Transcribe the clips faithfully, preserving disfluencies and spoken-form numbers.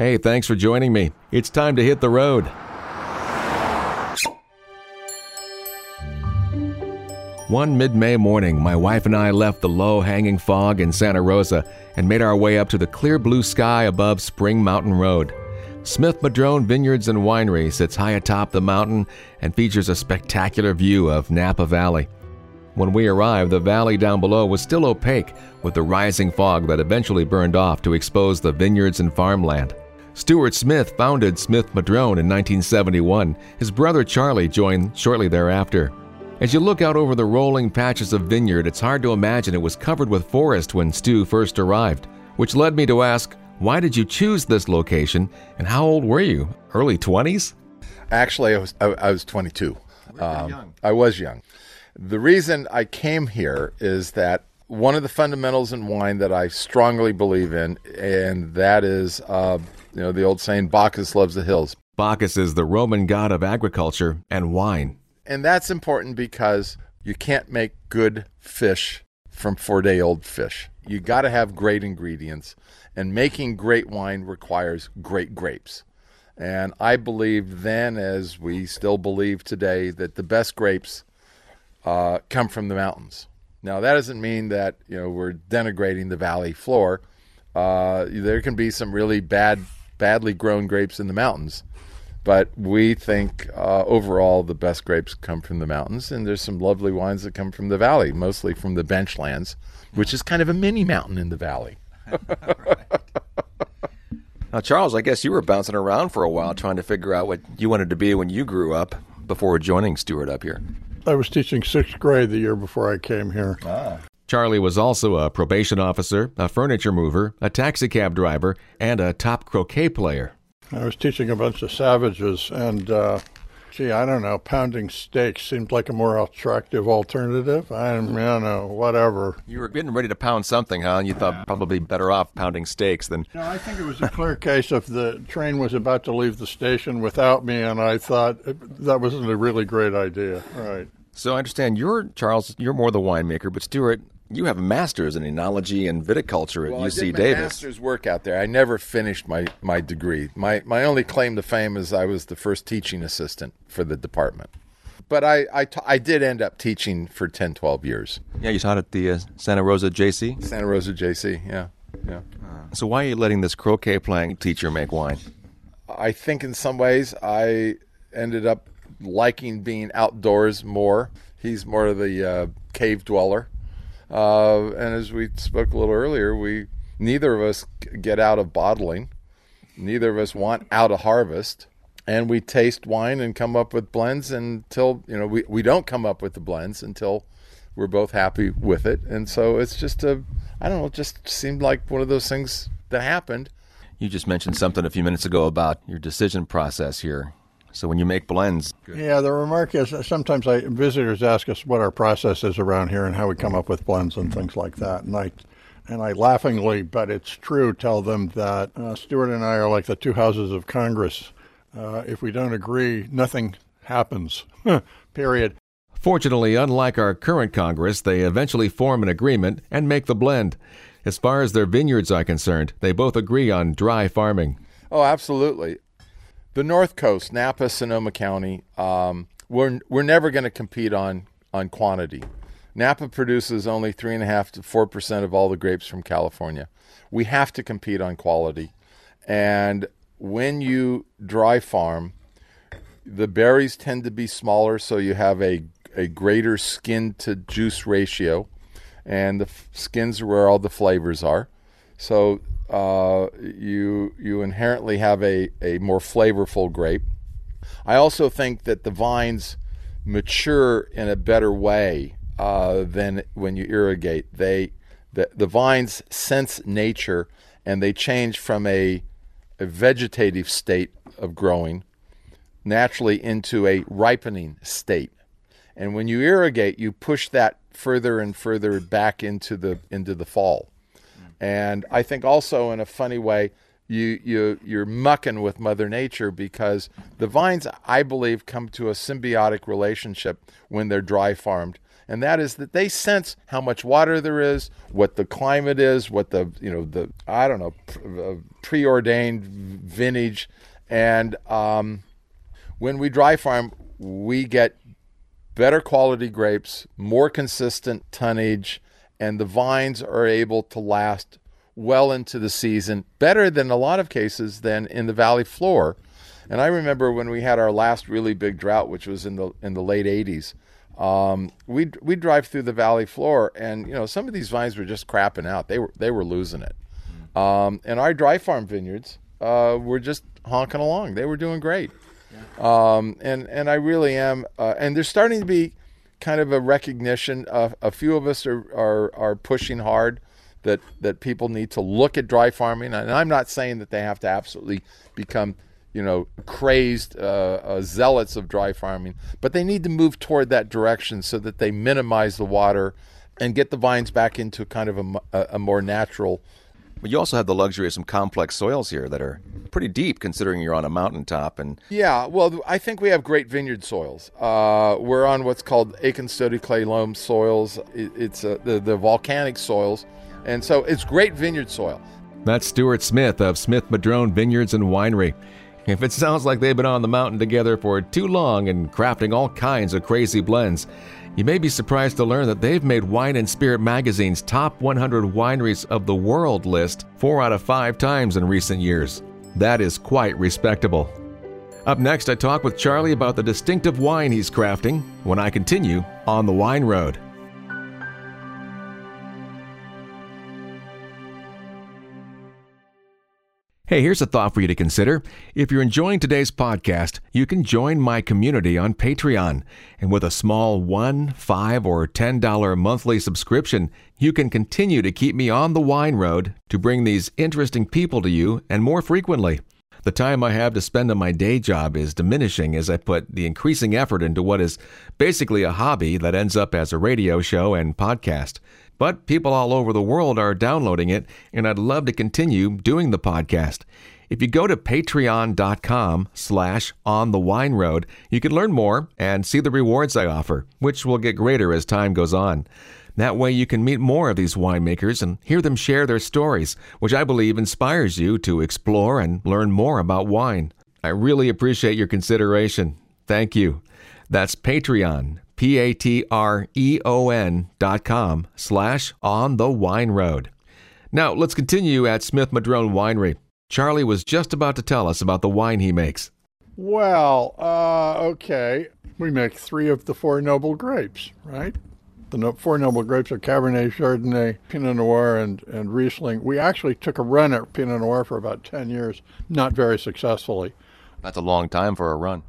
Hey, thanks for joining me. It's time to hit the road. One mid-May morning, my wife and I left the low-hanging fog in Santa Rosa and made our way up to the clear blue sky above Spring Mountain Road. Smith Madrone Vineyards and Winery sits high atop the mountain and features a spectacular view of Napa Valley. When we arrived, the valley down below was still opaque with the rising fog that eventually burned off to expose the vineyards and farmland. Stuart Smith founded Smith Madrone in nineteen seventy-one. His brother Charlie joined shortly thereafter. As you look out over the rolling patches of vineyard, it's hard to imagine it was covered with forest when Stu first arrived, which led me to ask, why did you choose this location, and how old were you? Early twenties? Actually, I was I, I was twenty-two. Really um, young. I was young. The reason I came here is that one of the fundamentals in wine that I strongly believe in, and that is, uh, you know, the old saying, Bacchus loves the hills. Bacchus is the Roman god of agriculture and wine. And that's important because you can't make good fish from four-day-old fish. You got to have great ingredients, and making great wine requires great grapes. And I believed then, as we still believe today, that the best grapes uh, come from the mountains. Now, that doesn't mean that, you know, we're denigrating the valley floor. Uh, there can be some really bad, badly grown grapes in the mountains. But we think uh, overall the best grapes come from the mountains, and there's some lovely wines that come from the valley, mostly from the benchlands, which is kind of a mini mountain in the valley. Now, Charles, I guess you were bouncing around for a while trying to figure out what you wanted to be when you grew up before joining Stuart up here. I was teaching sixth grade the year before I came here. Ah. Charlie was also a probation officer, a furniture mover, a taxicab driver, and a top croquet player. I was teaching a bunch of savages, and, uh, gee, I don't know, pounding steaks seemed like a more attractive alternative. I don't know, whatever. You were getting ready to pound something, huh? And you thought probably better off pounding steaks than... No, I think it was a clear case of the train was about to leave the station without me, and I thought that wasn't a really great idea. Right. So I understand you're, Charles, you're more the winemaker, but Stuart, you have a master's in enology and viticulture at well, U C I did my Davis. master's work out there. I never finished my, my degree. My my only claim to fame is I was the first teaching assistant for the department. But I I, ta- I did end up teaching for ten, twelve years. Yeah, you taught at the uh, Santa Rosa J C? Santa Rosa J C, yeah. yeah. Uh, so why are you letting this croquet playing teacher make wine? I think in some ways I ended up liking being outdoors more. He's more of the uh, cave dweller. Uh, and as we spoke a little earlier, we neither of us get out of bottling. Neither of us want out of harvest. And we taste wine and come up with blends until, you know, we, we don't come up with the blends until we're both happy with it. And so it's just a, I don't know, it just seemed like one of those things that happened. You just mentioned something a few minutes ago about your decision process here. So when you make blends... Good. Yeah, the remark is sometimes I, visitors ask us what our process is around here and how we come up with blends and things like that. And I, and I laughingly, but it's true, tell them that uh, Stuart and I are like the two houses of Congress. Uh, if we don't agree, nothing happens, period. Fortunately, unlike our current Congress, they eventually form an agreement and make the blend. As far as their vineyards are concerned, they both agree on dry farming. Oh, absolutely. The North Coast, Napa, Sonoma County, um, we're we're never going to compete on, on quantity. Napa produces only three and a half to four percent of all the grapes from California. We have to compete on quality, and when you dry farm, the berries tend to be smaller, so you have a a greater skin to juice ratio, and the f- skins are where all the flavors are. So uh, you you inherently have a, a more flavorful grape. I also think that the vines mature in a better way uh, than when you irrigate. They the, the vines sense nature, and they change from a, a vegetative state of growing naturally into a ripening state. And when you irrigate, you push that further and further back into the into the fall. And I think also in a funny way, you, you, you're mucking with Mother Nature, because the vines, I believe, come to a symbiotic relationship when they're dry farmed. And that is that they sense how much water there is, what the climate is, what the, you know, the, I don't know, preordained vintage. And um, when we dry farm, we get better quality grapes, more consistent tonnage, and the vines are able to last well into the season, better than a lot of cases than in the valley floor. And I remember when we had our last really big drought, which was in the in the late eighties, um, we'd, we'd drive through the valley floor, and you know some of these vines were just crapping out. They were they were losing it. Um, and our dry farm vineyards uh, were just honking along. They were doing great. Yeah. Um, and, and I really am, uh, and there's starting to be kind of a recognition. Uh, a few of us are, are, are pushing hard that, that people need to look at dry farming. And I'm not saying that they have to absolutely become, you know, crazed uh, uh, zealots of dry farming, but they need to move toward that direction so that they minimize the water and get the vines back into kind of a, a, a more natural. But you also have the luxury of some complex soils here that are pretty deep, considering you're on a mountaintop. And yeah, well, I think we have great vineyard soils. Uh, we're on what's called Aiken Stody Clay Loam soils. It, it's uh, the, the volcanic soils, and so it's great vineyard soil. That's Stuart Smith of Smith Madrone Vineyards and Winery. If it sounds like they've been on the mountain together for too long and crafting all kinds of crazy blends, you may be surprised to learn that they've made Wine and Spirit magazine's top one hundred wineries of the world list four out of five times in recent years. That is quite respectable. Up next, I talk with Charlie about the distinctive wine he's crafting when I continue on the Wine Road. Hey, here's a thought for you to consider. If you're enjoying today's podcast, you can join my community on Patreon. And with a small one, five, or ten dollar monthly subscription, you can continue to keep me on the wine road to bring these interesting people to you and more frequently. The time I have to spend on my day job is diminishing as I put the increasing effort into what is basically a hobby that ends up as a radio show and podcast. But people all over the world are downloading it, and I'd love to continue doing the podcast. If you go to patreon.com slash on the wine road, you can learn more and see the rewards I offer, which will get greater as time goes on. That way you can meet more of these winemakers and hear them share their stories, which I believe inspires you to explore and learn more about wine. I really appreciate your consideration. Thank you. That's Patreon, P-A-T-R-E-O-N dot com slash on the wine road. Now, let's continue at Smith Madrone Winery. Charlie was just about to tell us about the wine he makes. Well, uh, okay. We make three of the four noble grapes, right? The no- four noble grapes are Cabernet, Chardonnay, Pinot Noir, and, and Riesling. We actually took a run at Pinot Noir for about ten years, not very successfully. That's a long time for a run.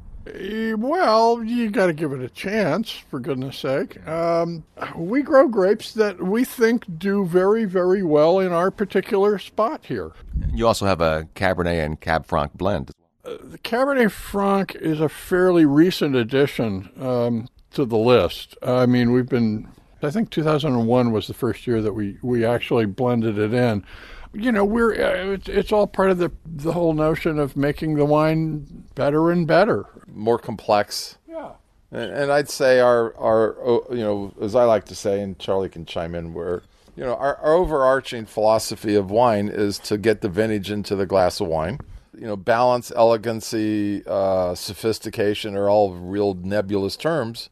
Well, you got to give it a chance, for goodness sake. Um, we grow grapes that we think do very, very well in our particular spot here. You also have a Cabernet and Cab Franc blend. Uh, the Cabernet Franc is a fairly recent addition um, to the list. I mean, we've been, I think two thousand one was the first year that we, we actually blended it in. You know, we're uh, it's, it's all part of the the whole notion of making the wine better and better, more complex. Yeah, and, and I'd say our our you know, as I like to say, and Charlie can chime in, where you know our, our overarching philosophy of wine is to get the vintage into the glass of wine. You know, balance, elegancy, uh, sophistication are all real nebulous terms,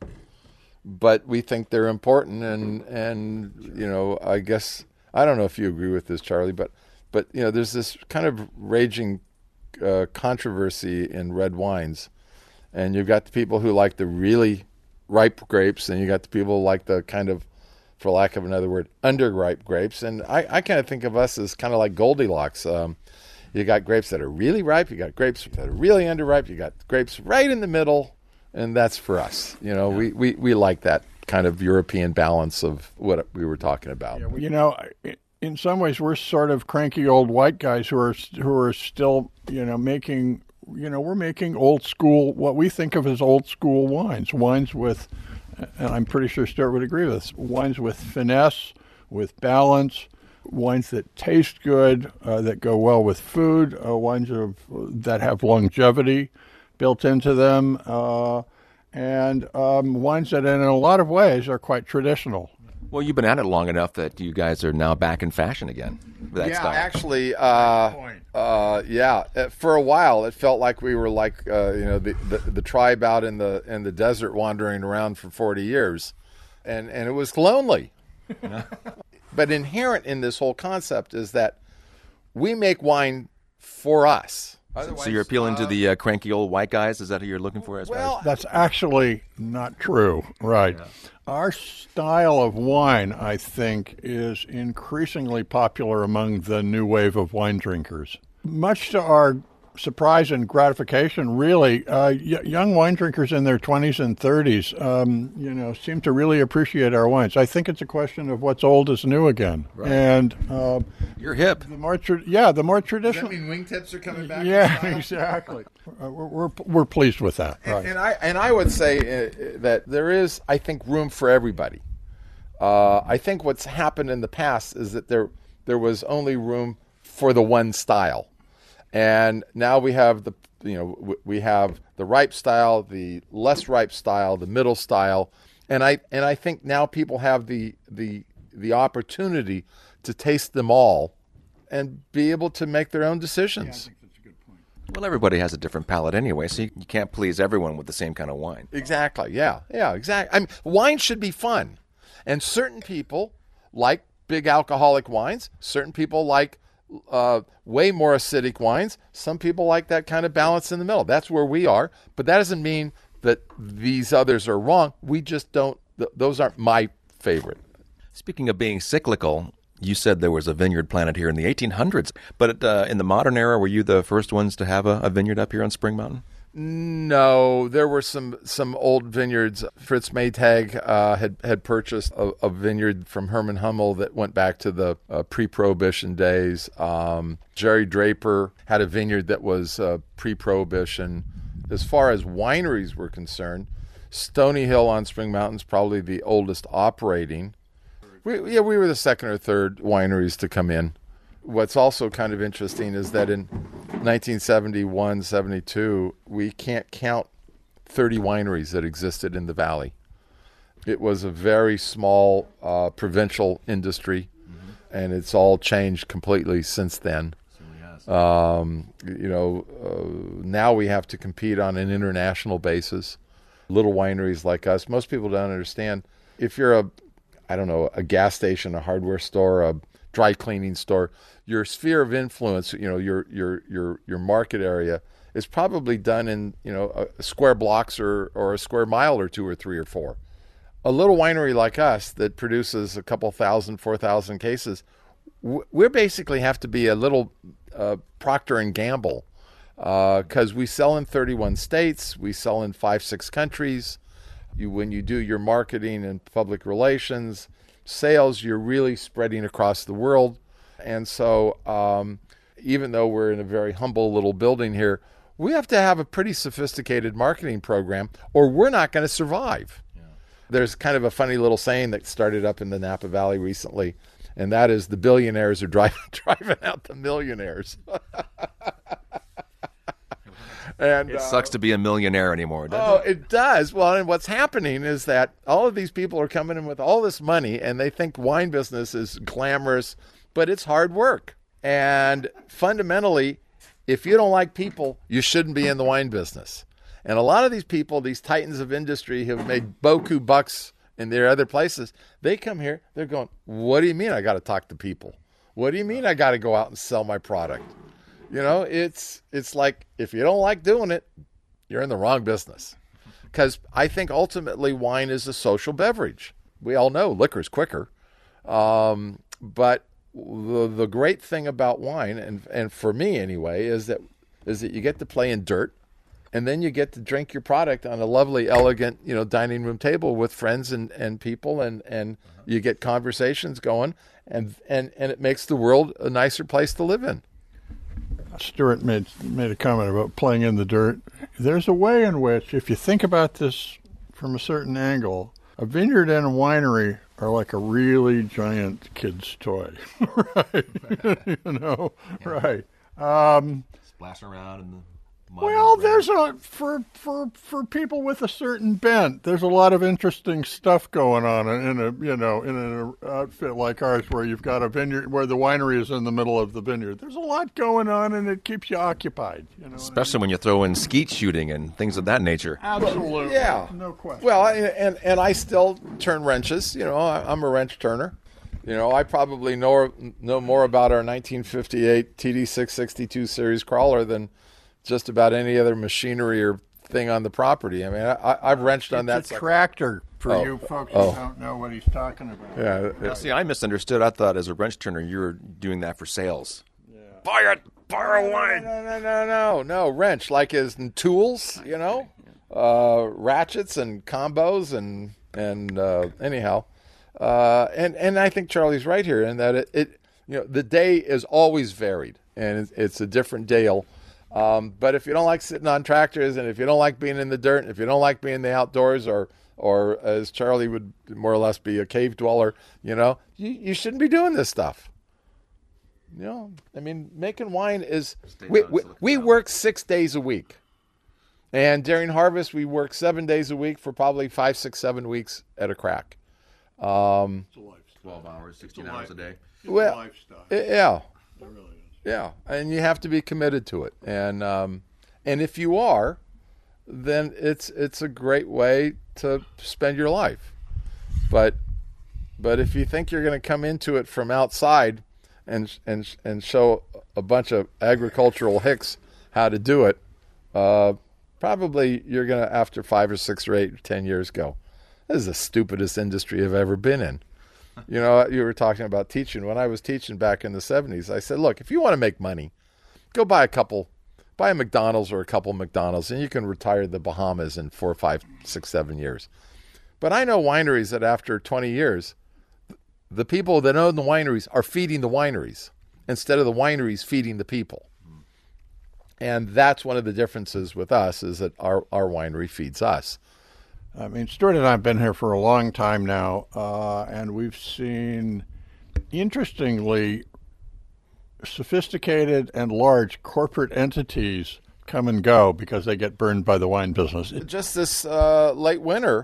but we think they're important, and and you know, I guess. I don't know if you agree with this, Charlie, but, but you know, there's this kind of raging uh, controversy in red wines. And you've got the people who like the really ripe grapes, and you got the people who like the kind of, for lack of another word, underripe grapes. And I, I kind of think of us as kind of like Goldilocks. Um, you got grapes that are really ripe, you got grapes that are really underripe, you got grapes right in the middle, and that's for us. You know, yeah. we, we, we like that kind of European balance of what we were talking about. Yeah, well, you know, in some ways, we're sort of cranky old white guys who are who are still, you know, making, you know, we're making old school, what we think of as old school wines, wines with, and I'm pretty sure Stuart would agree with this, wines with finesse, with balance, wines that taste good, uh, that go well with food, uh, wines of, that have longevity built into them. Uh, And um, wines that, in a lot of ways, are quite traditional. Well, you've been at it long enough that you guys are now back in fashion again. With that yeah, style. actually, uh, uh, yeah. uh, For a while, it felt like we were like uh, you know the, the the tribe out in the in the desert wandering around for forty years, and and it was lonely. But inherent in this whole concept is that we make wine for us. So you're appealing to the uh, cranky old white guys? Is that who you're looking for? As Well, far as... That's actually not true, right? Yeah. Our style of wine, I think, is increasingly popular among the new wave of wine drinkers. Much to our surprise and gratification, really, uh, y- young wine drinkers in their twenties and thirties, um, you know, seem to really appreciate our wines. I think it's a question of what's old is new again. Right. And uh, you're hip. The more, tra- yeah, the more traditional. Does that mean wingtips are coming back? Yeah, exactly. uh, we're, we're we're pleased with that. And, right. and I and I would say uh, that there is, I think, room for everybody. Uh, I think what's happened in the past is that there there was only room for the one style. And now we have the, you know, we have the ripe style, the less ripe style, the middle style, and I and I think now people have the the the opportunity to taste them all, and be able to make their own decisions. Yeah, I think that's a good point. Well, everybody has a different palate anyway, so you, you can't please everyone with the same kind of wine. Exactly. Yeah. Yeah. Exactly. I mean, wine should be fun, and certain people like big alcoholic wines. Certain people like Uh, way more acidic wines. Some people like that kind of balance in the middle. That's where we are. But that doesn't mean that these others are wrong. We just don't, th- those aren't my favorite. Speaking of being cyclical, you said there was a vineyard planted here in the eighteen hundreds. But uh, in the modern era, were you the first ones to have a, a vineyard up here on Spring Mountain? No, there were some, some old vineyards. Fritz Maytag uh, had had purchased a, a vineyard from Herman Hummel that went back to the uh, pre-Prohibition days. Um, Jerry Draper had a vineyard that was uh, pre-Prohibition. As far as wineries were concerned, Stony Hill on Spring Mountain is probably the oldest operating. We, yeah, we were the second or third wineries to come in. What's also kind of interesting is that in nineteen seventy-one, seventy-two, we can't count thirty wineries that existed in the valley. It was a very small uh, provincial industry, mm-hmm. and it's all changed completely since then. Um, you know, uh, now we have to compete on an international basis. Little wineries like us, most people don't understand. If you're a, I don't know, a gas station, a hardware store, a dry cleaning store, your sphere of influence, you know, your your your your market area is probably done in, you know, a, a square blocks or or a square mile or two or three or four. A little winery like us that produces a couple thousand, four thousand cases, we basically have to be a little uh, Procter and Gamble, because uh, we sell in thirty-one states, we sell in five, six countries. You, when you do your marketing and public relations, sales, you're really spreading across the world. And so um, even though we're in a very humble little building here, we have to have a pretty sophisticated marketing program, or we're not going to survive. Yeah. There's kind of a funny little saying that started up in the Napa Valley recently, and that is the billionaires are driving, driving out the millionaires. And, it uh, sucks to be a millionaire anymore, doesn't oh, it? it does. Well, and what's happening is that all of these people are coming in with all this money, and they think wine business is glamorous, but it's hard work. And fundamentally, if you don't like people, you shouldn't be in the wine business. And a lot of these people, these titans of industry who have made boku bucks in their other places, they come here, they're going, what do you mean I got to talk to people? What do you mean I got to go out and sell my product? You know, it's it's like, if you don't like doing it, you're in the wrong business. Because I think ultimately wine is a social beverage. We all know liquor's quicker. Um, but the, the great thing about wine, and and for me anyway, is that is that you get to play in dirt, and then you get to drink your product on a lovely, elegant, you know, dining room table with friends and, and people, and, and you get conversations going, and, and, and it makes the world a nicer place to live in. Stuart made made a comment about playing in the dirt. There's a way in which, if you think about this from a certain angle, a vineyard and a winery are like a really giant kid's toy, right? You know, yeah. right. Um, Splashing around in the Well, there's a for for for people with a certain bent. There's a lot of interesting stuff going on in a you know in an outfit like ours, where you've got a vineyard where the winery is in the middle of the vineyard. There's a lot going on, and it keeps you occupied. You know, especially when you throw in skeet shooting and things of that nature. Absolutely, yeah, no question. Well, I, and and I still turn wrenches. You know, I, I'm a wrench turner. You know, I probably know know more about our nineteen fifty-eight T D six sixty-two series crawler than just about any other machinery or thing on the property. I mean, I, I've wrenched on that. It's a tractor for oh, you folks oh. who don't know what he's talking about. Yeah. Now, see, I misunderstood. I thought as a wrench turner, you were doing that for sales. Yeah. Buy it, buy a wine. No, no, no, no, no. Wrench, like as in tools, you know, uh, ratchets and combos and and uh, anyhow, uh, and and I think Charlie's right here in that it, it you know the day is always varied and it's, it's a different deal. Um, but if you don't like sitting on tractors, and if you don't like being in the dirt, and if you don't like being in the outdoors, or or as Charlie would more or less be a cave dweller, you know, you, you shouldn't be doing this stuff. You know, I mean, making wine is we we, we work six days a week, and during harvest we work seven days a week for probably five, six, seven weeks at a crack. Um, Twelve hours, sixteen hours a day. Well, lifestyle. yeah. It really is. Yeah, and you have to be committed to it, and um, and if you are, then it's it's a great way to spend your life. But but if you think you're going to come into it from outside and and and show a bunch of agricultural hicks how to do it, uh, probably you're going to, after five or six or eight or ten years, go, "This is the stupidest industry I've ever been in." You know, you were talking about teaching. When I was teaching back in the seventies, I said, look, if you want to make money, go buy a couple, buy a McDonald's or a couple McDonald's, and you can retire the Bahamas in four, five, six, seven years. But I know wineries that after twenty years, the people that own the wineries are feeding the wineries instead of the wineries feeding the people. And that's one of the differences with us, is that our, our winery feeds us. I mean, Stuart and I have been here for a long time now, uh, and we've seen, interestingly, sophisticated and large corporate entities come and go because they get burned by the wine business. It, Just this uh, late winter,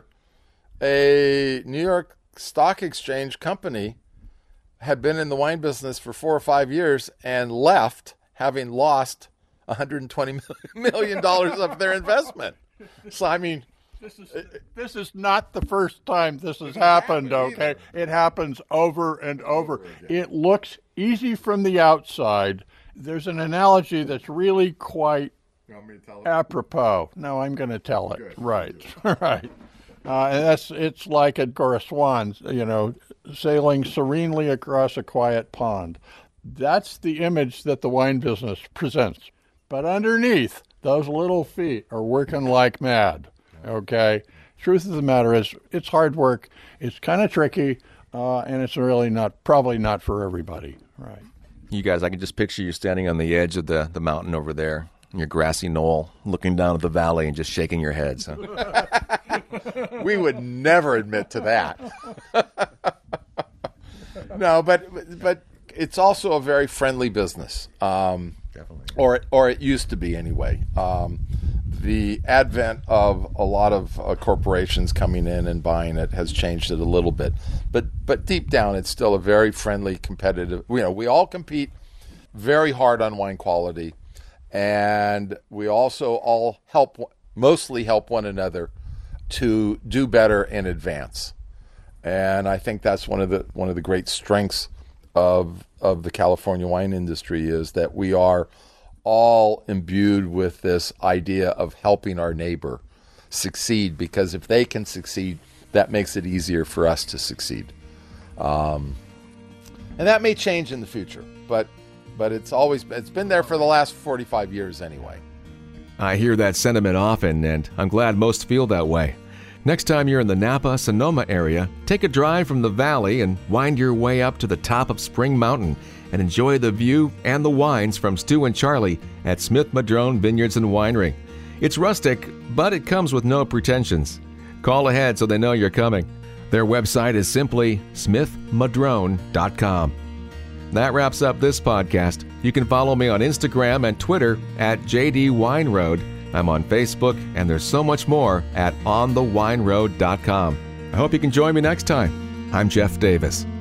a New York Stock Exchange company had been in the wine business for four or five years and left, having lost one hundred twenty million dollars of their investment. So, I mean... This is this is not the first time this has happened, okay? It happens over and over. It looks easy from the outside. There's an analogy that's really quite apropos. No, I'm going to tell it. Right, right. Uh, and that's it's like a Agora swans, you know, sailing serenely across a quiet pond. That's the image that the wine business presents. But underneath, those little feet are working like mad. Okay. Truth of the matter is, it's hard work. It's kind of tricky, uh, and it's really not, probably not for everybody. Right. You guys, I can just picture you standing on the edge of the, the mountain over there, in your grassy knoll, looking down at the valley and just shaking your heads. Huh? We would never admit to that. No, but but it's also a very friendly business. Um, Definitely. Or or it used to be anyway. Um, the advent of a lot of uh, corporations coming in and buying it has changed it a little bit. But but deep down, it's still a very friendly, competitive. You know, we all compete very hard on wine quality, and we also all help, mostly help one another to do better and advance. And I think that's one of the one of the great strengths of of the California wine industry, is that we are all imbued with this idea of helping our neighbor succeed, because if they can succeed, that makes it easier for us to succeed. Um, and that may change in the future, but but it's always it's been there for the last forty-five years anyway. I hear that sentiment often, and I'm glad most feel that way. Next time you're in the Napa, Sonoma area, take a drive from the valley and wind your way up to the top of Spring Mountain and enjoy the view and the wines from Stu and Charlie at Smith Madrone Vineyards and Winery. It's rustic, but it comes with no pretensions. Call ahead so they know you're coming. Their website is simply smith madrone dot com. That wraps up this podcast. You You can follow me on Instagram and Twitter at J D Wine Road. I'm on Facebook, and there's so much more at on the wine road dot com. I hope you can join me next time. I'm Jeff Davis.